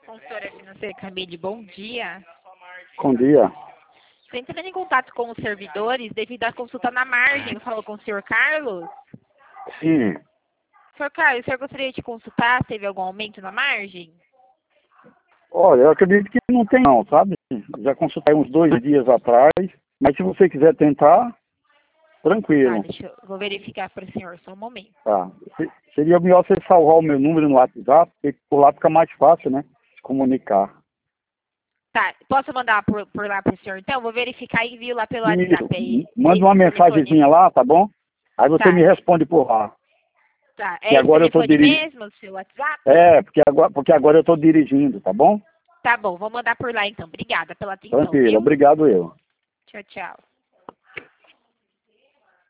Consultora financeira Camille, bom dia. Bom dia. Estou entrando em contato com os servidores devido à consulta na margem. Falou com o senhor Carlos? Sim. Senhor Carlos, o senhor gostaria de consultar se teve algum aumento na margem? Olha, eu acredito que não tem não, sabe? Já consultei uns 2 dias atrás, mas se você quiser tentar, Tá, tranquilo. vou verificar para o senhor, só um momento. Tá. Seria melhor você salvar o meu número no WhatsApp, porque por lá fica mais fácil, né? Se comunicar. Tá, posso mandar por lá para o senhor então? Vou verificar e envio lá pelo Isso. WhatsApp aí. Manda uma Esse telefone. mensagenzinha lá, tá bom? Aí você Tá. me responde por lá. Tá, Que é esse agora eu tô telefone dirigindo. mesmo, o seu WhatsApp? Porque agora eu tô dirigindo, tá bom? Tá bom, vou mandar por lá então. Obrigada pela atenção, Tranquilo. viu? Obrigado eu. Tchau, tchau.